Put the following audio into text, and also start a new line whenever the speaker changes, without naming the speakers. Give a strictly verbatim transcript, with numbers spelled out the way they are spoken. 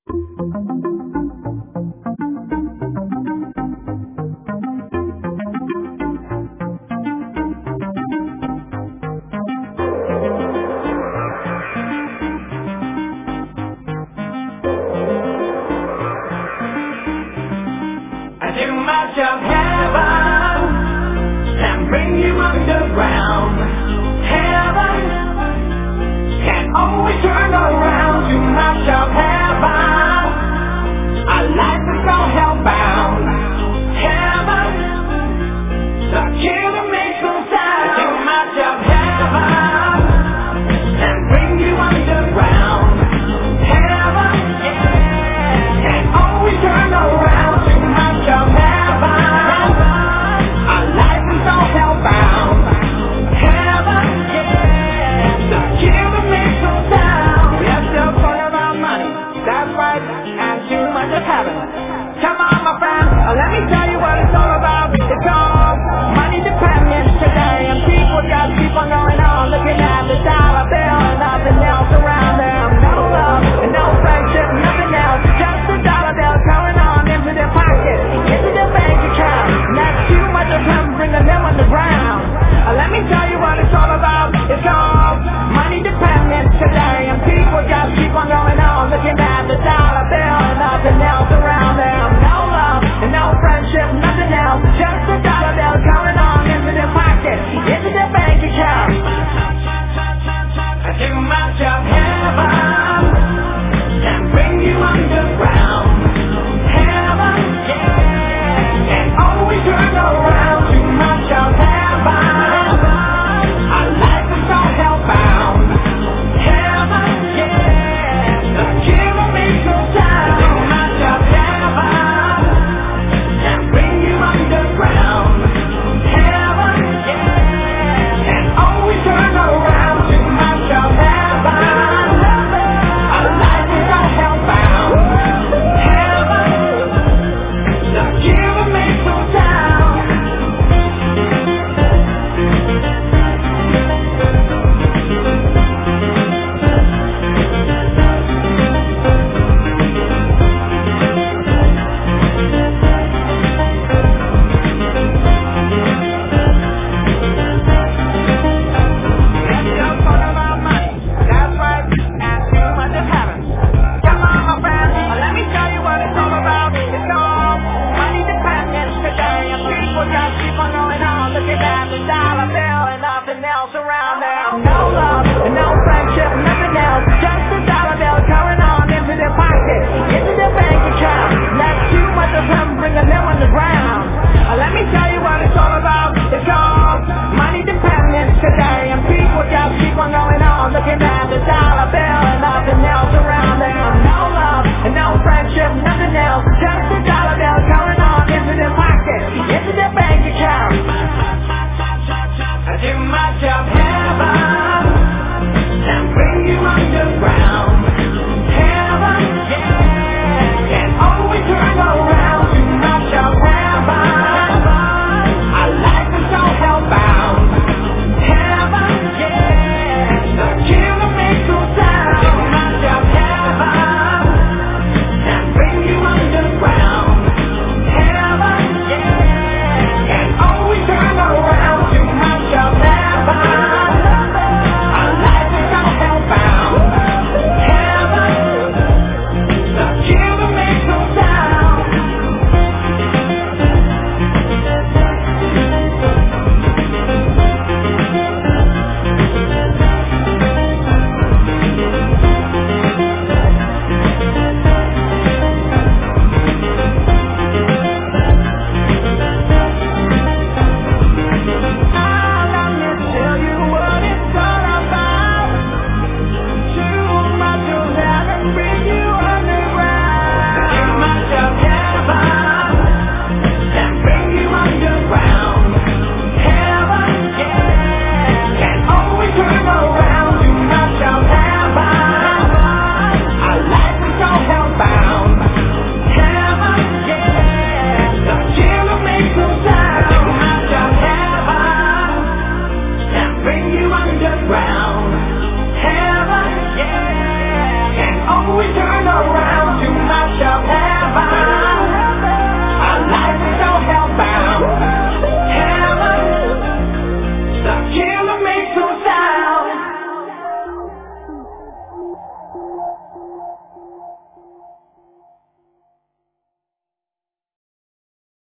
I do much of heaven and bring you underground. Heaven can always turn around. Too much of heaven, our life is so hellbound. Heaven, the killer makes no sound. Too much of heaven and bring you underground. Heaven can always turn around. Too much of heaven, our life is so hellbound. Heaven, the killer makes no sound. We have to talk about money, that's right.